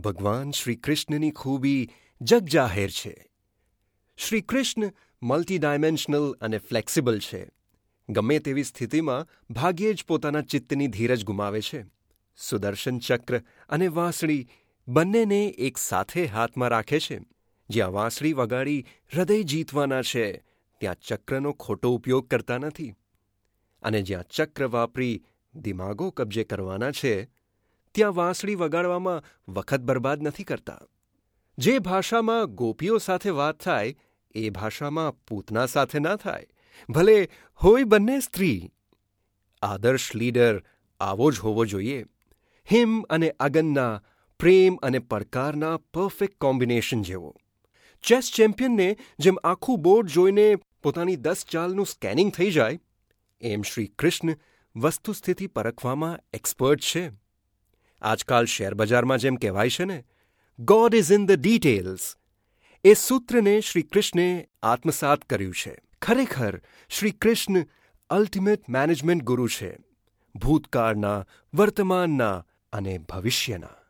ભગવાન શ્રી કૃષ્ણની ખૂબી જગજાહેર છે. શ્રી કૃષ્ણ મલ્ટી ડાયમેન્શનલ અને ફ્લેક્સિબલ છે. ગમે તેવી સ્થિતિમાં ભાગ્યે જ પોતાના ચિત્તની ધીરજ ગુમાવે છે. સુદર્શન ચક્ર અને વાંસળી બંનેને એક સાથે હાથમાં રાખે છે. જ્યાં વાંસળી વગાડી હૃદય જીતવાના છે ત્યાં ચક્રનો ખોટો ઉપયોગ કરતા નથી, અને જ્યાં ચક્ર વાપરી દિમાગો કબજે કરવાના છે ત્યાં વાંસળી વગાડવામાં વખત બરબાદ નથી કરતા. જે ભાષામાં ગોપીઓ સાથે વાત થાય એ ભાષામાં પૂતના સાથે ના થાય, ભલે હોય બંને સ્ત્રી. આદર્શ લીડર આવો જ હોવો જોઈએ. હિમ અને અગનના, પ્રેમ અને પડકારના પરફેક્ટ કોમ્બિનેશન જેવો. ચેસ ચેમ્પિયનને જેમ આખું બોર્ડ જોઈને પોતાની 10 ચાલનું સ્કેનિંગ થઈ જાય, એમ શ્રી કૃષ્ણ વસ્તુસ્થિતિ પરખવામાં એક્સપર્ટ છે. આજકાલ શેરબજારમાં જેમ કહેવાય છે ને, God is in the details. એ સૂત્રને શ્રી કૃષ્ણે આત્મસાત કર્યું છે. ખરેખર શ્રી કૃષ્ણ અલ્ટિમેટ મેનેજમેન્ટ ગુરુ છે, ભૂતકાળના, વર્તમાનના અને ભવિષ્યના.